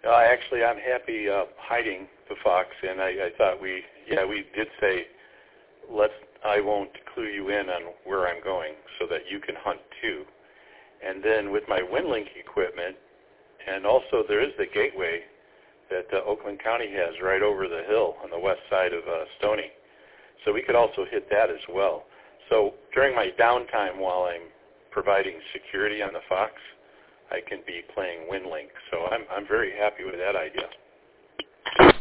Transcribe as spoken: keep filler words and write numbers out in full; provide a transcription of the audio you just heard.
Uh, actually, I'm happy uh, hiding the fox, and I, I thought we, yeah, we did say, let's. I won't clue you in on where I'm going, so that you can hunt too. And then with my WinLink equipment, and also there is the gateway that uh, Oakland County has right over the hill on the west side of uh, Stony. So we could also hit that as well. So during my downtime while I'm providing security on the Fox, I can be playing WinLink. So I'm I'm very happy with that idea.